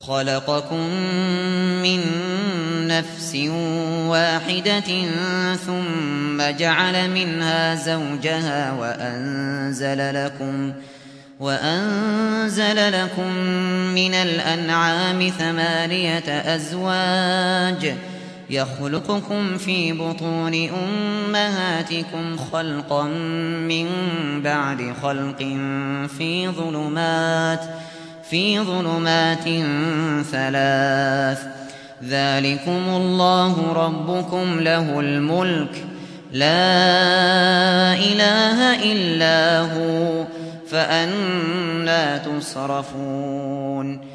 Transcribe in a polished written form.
خلقكم من نفس واحدة ثم جعل منها زوجها وأنزل لكم من الأنعام 8 أزواج يخلقكم في بطون أمهاتكم خلقا من بعد خلق في ظلمات 3 ذلكم الله ربكم له الملك لا إله إلا هو فأنى تصرفون